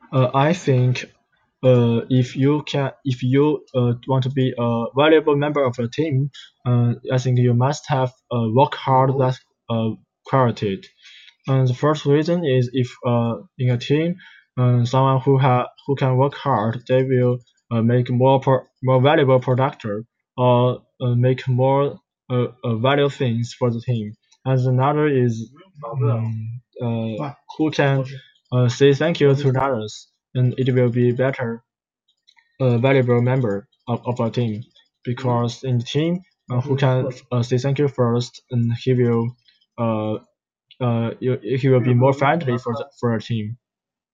I think if you want to be a valuable member of a team, I think you must have work hard that quality. And the first reason is if in a team, someone who can work hard, they will make more valuable product or make more value things for the team. And another is who can say thank you to others, and it will be better valuable member of a team because in the team who can say thank you first, and he will he will be more friendly for a team.